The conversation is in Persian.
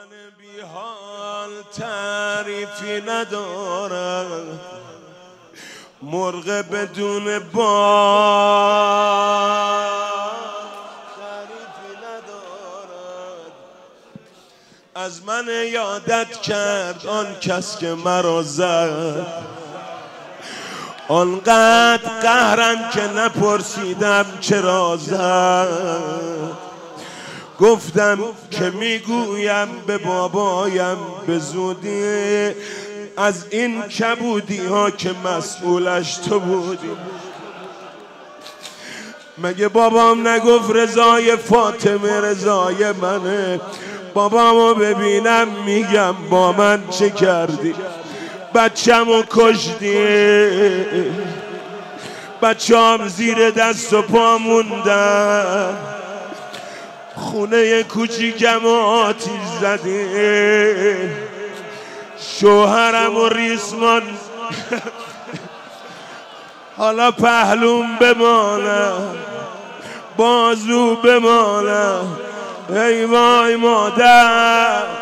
من بی حال تعریفی ندارد، مرغ بدون بال تعریفی ندارد. از من یادت کرد آن کس که مرا زد، آنقدر قهرم که نپرسیدم چرا زد. گفتم که میگویم به بابایم به زودی، از این کبودی ها که مسئولش تو بودی. مگه بابام نگفت رضای فاطمه رضای منه؟ بابامو ببینم میگم با من چه کردی؟ بچه‌مو کشتی، بچه‌ام زیر دست و پا موندن، خونه کوچیکم آتیش زدی، شوهرم و ریسمان حالا پهلوم بمانم، بازو بمانم. ای وای مادر،